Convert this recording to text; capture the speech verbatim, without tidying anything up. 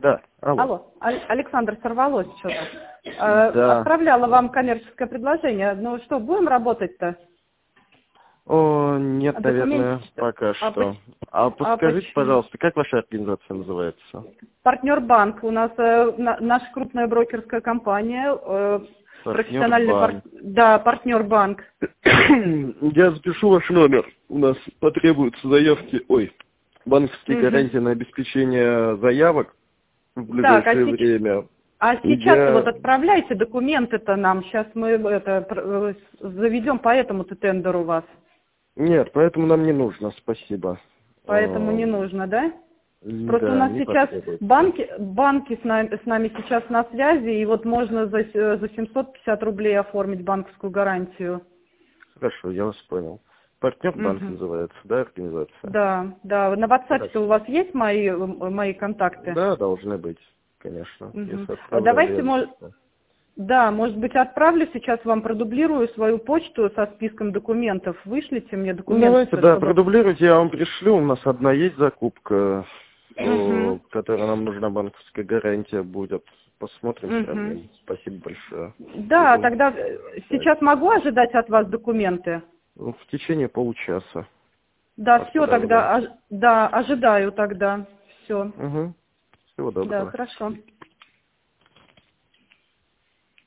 Да, алло. Алло, Ал- Александр, сорвалось что-то. Э, Да. Отправляла вам коммерческое предложение. Ну что, будем работать-то? О, нет, А наверное, документы что? пока А что. поч- А а подскажите, почему? пожалуйста, как ваша организация называется? Партнер банк. У нас э, на- наша крупная брокерская компания, э, Партнер профессиональный пар... банк. да, партнер банк. Я запишу ваш номер. У нас потребуются заявки, ой, банковские Мгм. гарантии на обеспечение заявок в Так, а, ближайшее сеч- время. а сейчас вот Я... отправляйте документы-то нам. Сейчас мы это пр- э, заведем по этому-то тендеру вас. Нет, поэтому нам не нужно, спасибо. Поэтому не Эм, нужно, да? Просто у Да, нас не сейчас потребуется. банки, банки с нами, с нами сейчас на связи, и вот можно за, с- за семьсот пятьдесят рублей оформить банковскую гарантию. Хорошо, я вас понял. Партнер банк Мгм. называется, да, организация? Да, да. На WhatsApp-то у Хорошо. вас есть мои, э, мои контакты? Да, должны быть, конечно. Мгм. Если А отправляли, давайте, я мож- написал. да, может быть, отправлю сейчас вам, продублирую свою почту со списком документов. Вышлите мне Ну, документы, давайте, да, чтобы... продублируйте, я вам пришлю. У нас одна есть закупка, Мгм. о, которой нам нужна банковская гарантия будет. Посмотрим, Мгм. сравним. Спасибо большое. Да, Жду. тогда э, сейчас могу ожидать от вас документы? Ну, в течение получаса Да, все отправлю. тогда, ож- да, ожидаю тогда. Все. Угу. Всего Да, доброго. хорошо.